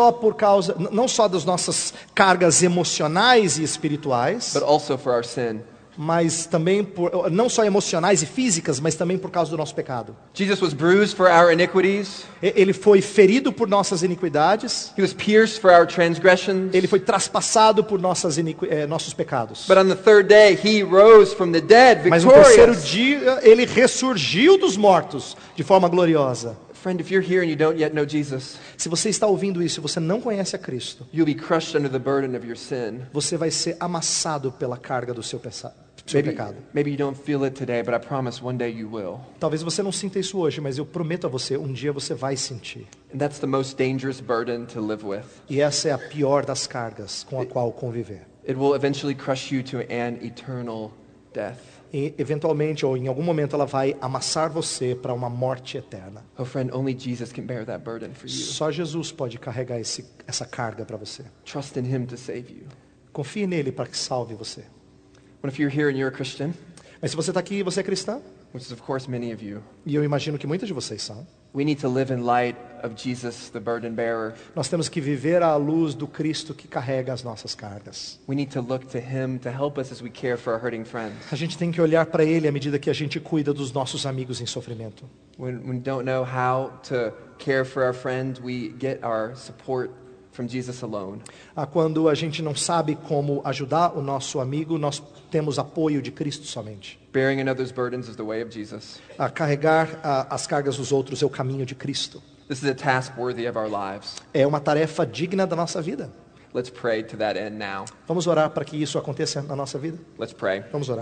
só das nossas cargas emocionais e espirituais, but also for our sin. mas também não só emocionais e físicas, mas também por causa do nosso pecado. Jesus was bruised for our iniquities. Ele foi ferido por nossas iniquidades, He was pierced for our transgressions. ele foi traspassado por nossos pecados. But on the third day, he rose from the dead, Mas no terceiro victorious. dia ele ressurgiu dos mortos de forma gloriosa. Friend, if you're here and you don't yet know Jesus, Se você está ouvindo isso e você não conhece a Cristo, you'll be crushed under the burden of your sin. você vai ser amassado pela carga do seu pecado. Maybe you don't feel it today, but I promise one day you will. Talvez você não sinta isso hoje, mas eu prometo a você, um dia você vai sentir. And that's the most dangerous burden to live with. E essa é a pior das cargas com a qual conviver. It will eventually crush you to an eternal death. E eventualmente, ou em algum momento, ela vai amassar você para uma morte eterna. Oh friend, only Jesus can bear that burden for you. Só Jesus pode carregar essa carga para você. Trust in him to save you. Confie nele para que salve você. What if you're here and you're a Christian? Mas se você está aqui e você é cristã, Which is of course many of you. e eu imagino que muitos de vocês são, We need to live in light of Jesus, the burden bearer. nós temos que viver à luz do Cristo que carrega as nossas cargas. We need to look to him to help us as we care for our hurting friends. A gente tem que olhar para Ele à medida que a gente cuida dos nossos amigos em sofrimento. When we don't know how to care for our friend, we get our support from Jesus alone. Quando a gente não sabe como ajudar o nosso amigo, nós temos apoio de Cristo somente. Bearing another's burdens is the way of Jesus. A carregar as cargas dos outros é o caminho de Cristo. This is a task worthy of our lives. É uma tarefa digna da nossa vida. Let's pray to that end now. Vamos orar para que isso aconteça na nossa vida? Let's pray. Vamos orar.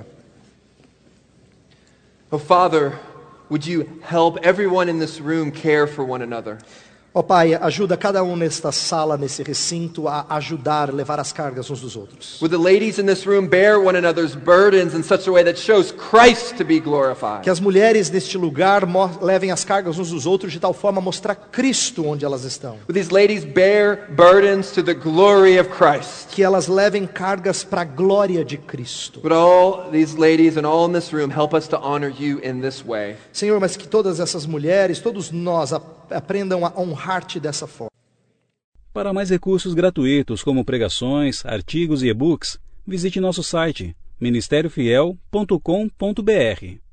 Oh Father, would you help everyone in this room care for one another? Ó Pai, ajuda cada um nesta sala, nesse recinto, a ajudar, levar as cargas uns dos outros. Would the ladies in this room bear one another's burdens in such a way that shows Christ to be glorified? Que as mulheres neste lugar levem as cargas uns dos outros de tal forma a mostrar Cristo onde elas estão. Would these ladies bear burdens to the glory of Christ? Que elas levem cargas para a glória de Cristo. Would all these ladies and all in this room help us to honor you in this way? Senhor, mas que todas essas mulheres, todos nós aprendam a honrar-te dessa forma. Para mais recursos gratuitos como pregações, artigos e e-books, visite nosso site ministériofiel.com.br.